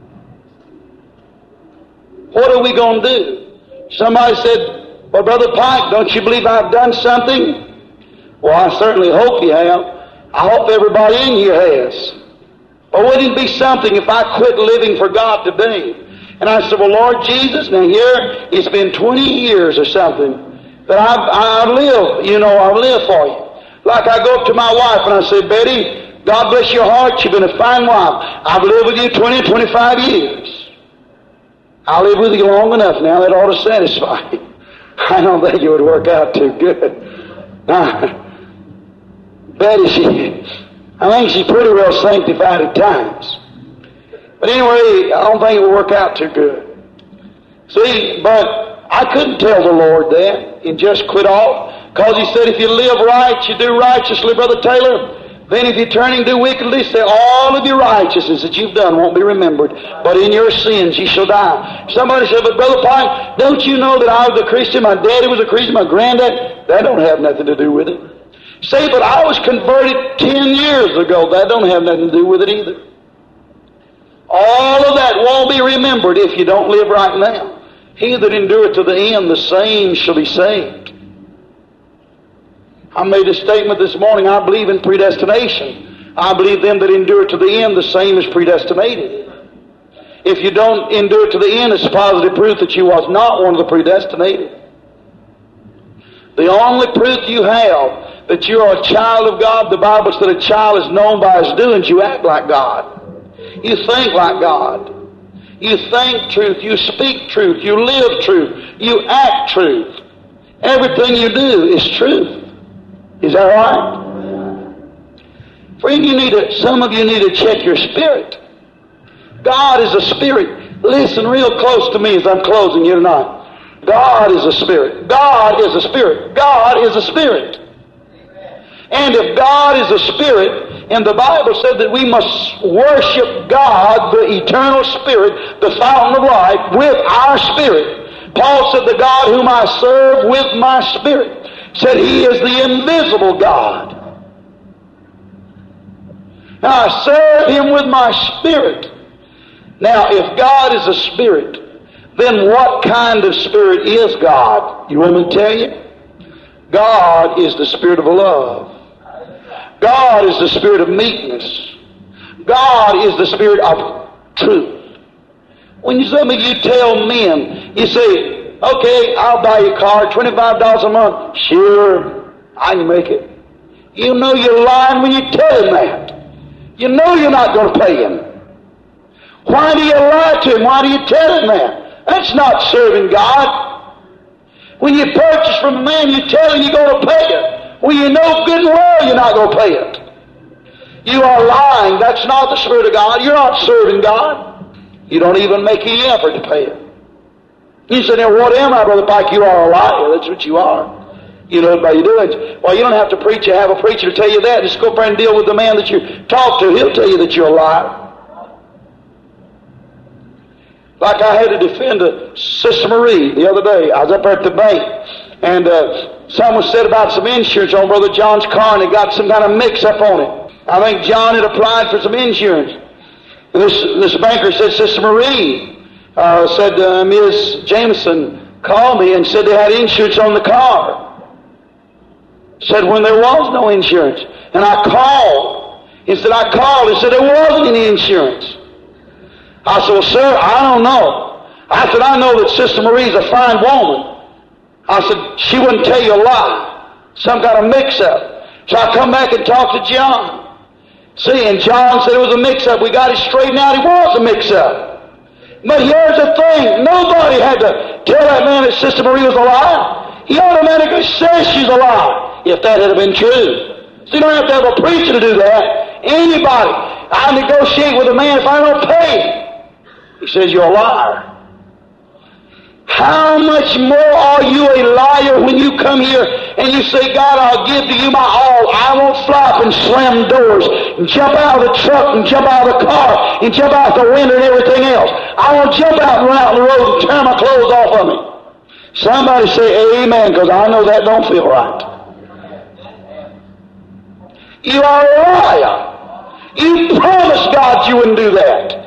Speaker 1: What are we going to do? Somebody said, well, Brother Pike, don't you believe I've done something? Well, I certainly hope you have. I hope everybody in here has. But wouldn't it be something if I quit living for God today? And I said, well, Lord Jesus, now here it's been 20 years or something that I've lived, I've lived for you. Like I go up to my wife and I say, Betty, God bless your heart, you've been a fine wife. I've lived with you 20, 25 years. I live with you long enough now, that ought to satisfy you. I don't think it would work out too good. Now, Betty, I think she's pretty well sanctified at times. But anyway, I don't think it will work out too good. See, but I couldn't tell the Lord that and just quit off, because He said if you live right, you do righteously, Brother Taylor, then if you turn and do wickedly, say all of your righteousness that you've done won't be remembered, but in your sins ye shall die. Somebody said, but Brother Pike, don't you know that I was a Christian, my daddy was a Christian, my granddad? That don't have nothing to do with it. Say, but I was converted 10 years ago. That don't have nothing to do with it either. All of that won't be remembered if you don't live right now. He that endureth to the end, the same shall be saved. I made a statement this morning, I believe in predestination. I believe them that endure to the end, the same is predestinated. If you don't endure to the end, it's positive proof that you was not one of the predestinated. The only proof you have that you are a child of God, the Bible said a child is known by his doings. You act like God. You think like God. You think truth. You speak truth. You live truth. You act truth. Everything you do is truth. Is that right? Friend, some of you need to check your spirit. God is a spirit. Listen real close to me as I'm closing here tonight. God is a spirit. God is a spirit. God is a spirit. And if God is a spirit, and the Bible said that we must worship God, the eternal spirit, the fountain of life, with our spirit. Paul said, the God whom I serve with my spirit, said He is the invisible God. And I serve Him with my spirit. Now, if God is a spirit, then what kind of spirit is God? You want me to tell you? God is the spirit of love. God is the spirit of meekness. God is the spirit of truth. When some of you tell men, you say, okay, I'll buy you a car, $25 a month. Sure. I can make it. You know you're lying when you tell him that. You know you're not going to pay him. Why do you lie to him? Why do you tell him that? That's not serving God. When you purchase from a man, you tell him you're going to pay it. When you know good and well you're not going to pay it. You are lying. That's not the Spirit of God. You're not serving God. You don't even make any effort to pay it. You say, now what am I, Brother Pike? You are a liar. That's what you are. You know by you do it. Well, you don't have to preach. You have a preacher to tell you that. Just go up there and deal with the man that you talk to. He'll tell you that you're a liar. Like I had to defend Sister Marie the other day. I was up there at the bank, and someone said about some insurance on Brother John's car, and it got some kind of mix-up on it. I think John had applied for some insurance. And this banker said, Sister Marie, Ms. Jameson called me and said they had insurance on the car. Said when there was no insurance. And I called. He said, I called. He said there wasn't any insurance. I said, well, sir, I don't know. I said, I know that Sister Marie's a fine woman. I said, she wouldn't tell you a lie. Some kind of mix-up. So I come back and talk to John. See, and John said it was a mix-up. We got it straightened out. It was a mix-up. But here's the thing. Nobody had to tell that man that Sister Marie was a liar. He automatically says she's a liar, if that had been true. So you don't have to have a preacher to do that. Anybody. I negotiate with a man if I don't pay him. He says, you're a liar. How much more are you a liar when you come here and you say, God, I'll give to you my all. I won't fly up and slam doors and jump out of the truck and jump out of the car and jump out the window and everything else. I won't jump out and run out on the road and tear my clothes off of me. Somebody say amen, because I know that don't feel right. You are a liar. You promised God you wouldn't do that.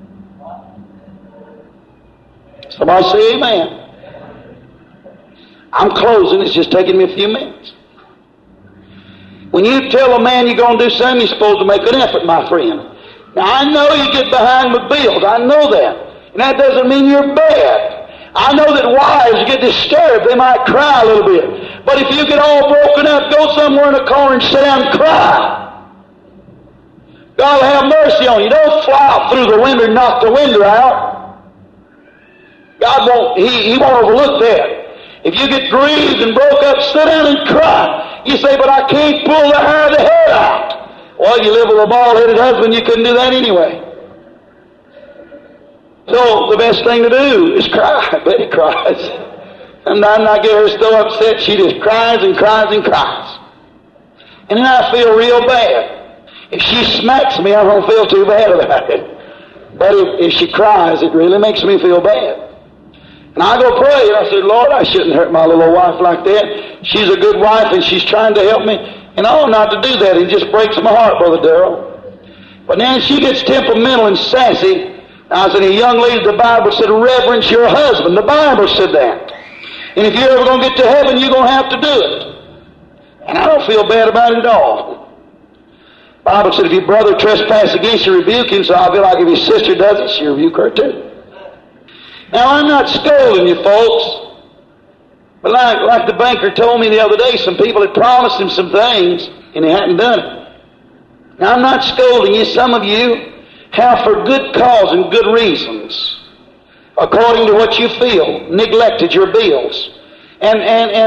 Speaker 1: Somebody say amen. I'm closing. It's just taking me a few minutes. When you tell a man you're going to do something, you're supposed to make an effort, my friend. Now, I know you get behind with bills. I know that. And that doesn't mean you're bad. I know that wives get disturbed. They might cry a little bit. But if you get all broken up, go somewhere in a corner and sit down and cry. God will have mercy on you. Don't fly out through the window and knock the window out. God won't, He won't overlook that. If you get grieved and broke up, sit down and cry. You say, but I can't pull the hair of the head out. Well, you live with a bald-headed husband, you couldn't do that anyway. So the best thing to do is cry. Betty cries. Sometimes I get her so upset, she just cries and cries and cries. And then I feel real bad. If she smacks me, I don't feel too bad about it. But if she cries, it really makes me feel bad. And I go pray, and I say, Lord, I shouldn't hurt my little wife like that. She's a good wife, and she's trying to help me. And I ought not to do that. It just breaks my heart, Brother Darrell. But then she gets temperamental and sassy. I said, a young lady, the Bible said, reverence your husband. The Bible said that. And if you're ever going to get to heaven, you're going to have to do it. And I don't feel bad about it at all. The Bible said, if your brother trespass against you, rebuke him. So I feel like if your sister does it, she rebuke her too. Now, I'm not scolding you folks, but like the banker told me the other day, some people had promised him some things, and they hadn't done it. Now, I'm not scolding you. Some of you have, for good cause and good reasons, according to what you feel, neglected your bills. And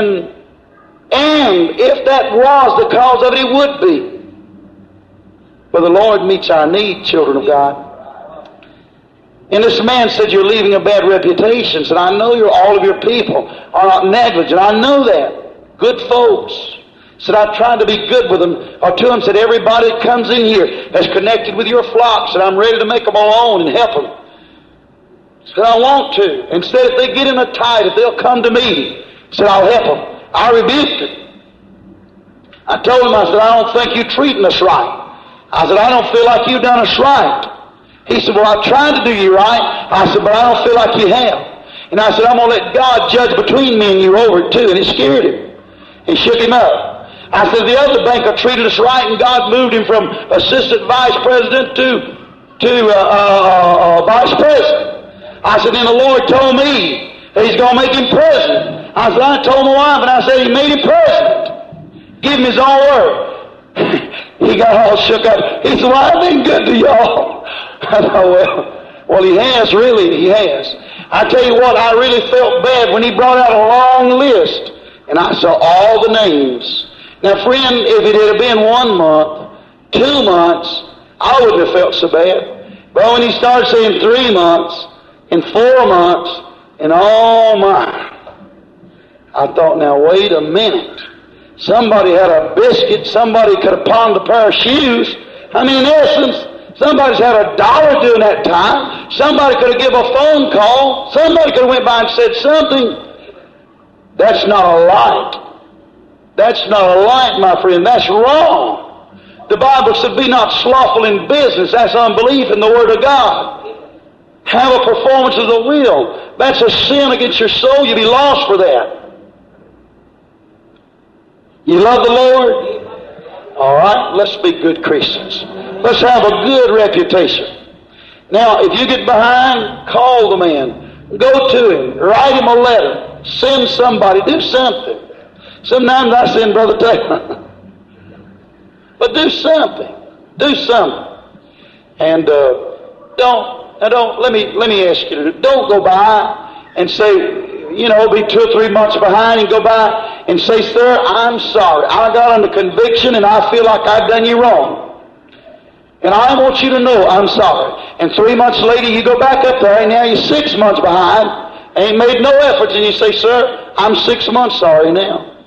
Speaker 1: if that was the cause of it, it would be. For the Lord meets our need, children of God. And this man said, you're leaving a bad reputation. Said, I know all of your people are not negligent. I know that. Good folks. Said, I've tried to be good with them. Or to them, said, everybody that comes in here that's connected with your flock. Said, I'm ready to make them all own and help them. Said, I want to. Instead, if they get in a tight, if they'll come to me, said, I'll help them. I rebuked it. I told him, I said, I don't think you're treating us right. I said, I don't feel like you've done us right. He said, well, I've tried to do you right. I said, but I don't feel like you have. And I said, I'm going to let God judge between me and you over it too. And it scared him. It shook him up. I said, the other banker treated us right, and God moved him from assistant vice president to vice president. I said, then the Lord told me that He's going to make him president. I said, I told my wife, and I said, He made him president. Give him his own word. He got all shook up. He said, well, I've been good to y'all. I thought, well, he has, really, he has. I tell you what, I really felt bad when he brought out a long list, and I saw all the names. Now, friend, if it had been 1 month, 2 months, I wouldn't have felt so bad. But when he started saying 3 months, and 4 months, and oh my, I thought, now wait a minute. Somebody had a biscuit, somebody could have pawned a pair of shoes. I mean, in essence, somebody's had $1 during that time. Somebody could have given a phone call. Somebody could have went by and said something. That's not a light. That's not a light, my friend. That's wrong. The Bible said, be not slothful in business. That's unbelief in the Word of God. Have a performance of the will. That's a sin against your soul. You'll be lost for that. You love the Lord? All right, let's be good Christians. Let's have a good reputation. Now, if you get behind, call the man. Go to him. Write him a letter. Send somebody. Do something. Sometimes I send Brother Taylor. But do something. Do something. And let me ask you, don't go by and say, be 2 or 3 months behind and go by and say, sir, I'm sorry. I got under conviction and I feel like I've done you wrong. And I want you to know I'm sorry. And 3 months later you go back up there and now you're 6 months behind and ain't made no efforts and you say, sir, I'm 6 months sorry now.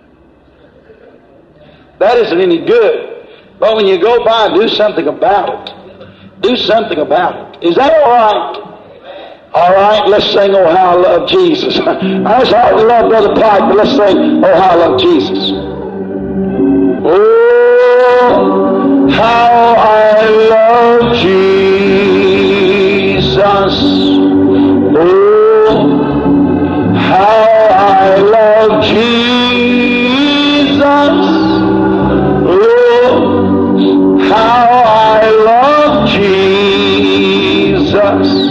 Speaker 1: That isn't any good. But when you go by, do something about it. Do something about it. Is that all right? All right, let's sing, Oh, How I Love Jesus. I was hard to love Brother Pike, but let's sing, Oh, How I Love Jesus. Oh, how I love Jesus. Oh, how I love Jesus. Oh, how I love Jesus.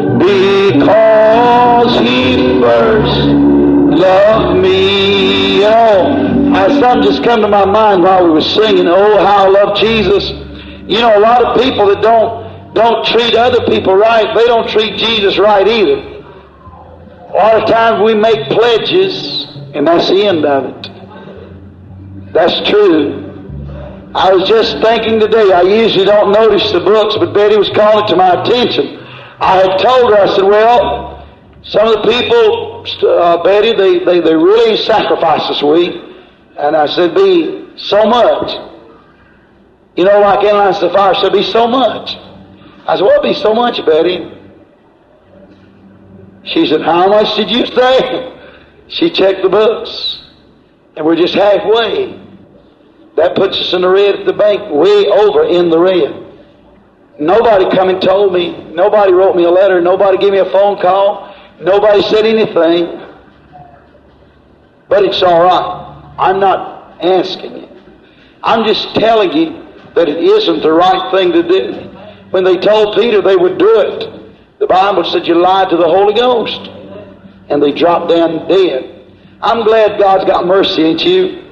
Speaker 1: Because he first loved me. Something just come to my mind while we were singing, Oh, how I love Jesus. A lot of people that don't treat other people right, they don't treat Jesus right either. A lot of times we make pledges, and that's the end of it. That's true. I was just thinking today, I usually don't notice the books, but Betty was calling it to my attention. I had told her, I said, well, some of the people, Betty, they really sacrificed this week. And I said, be so much. Like Inline Sapphire said, be so much. I said, well, be so much, Betty. She said, how much did you say? She checked the books. And we're just halfway. That puts us in the red at the bank, way over in the red. Nobody come and told me. Nobody wrote me a letter. Nobody gave me a phone call. Nobody said anything. But it's all right. I'm not asking you. I'm just telling you that it isn't the right thing to do. When they told Peter they would do it, the Bible said you lied to the Holy Ghost. And they dropped down dead. I'm glad God's got mercy, ain't you?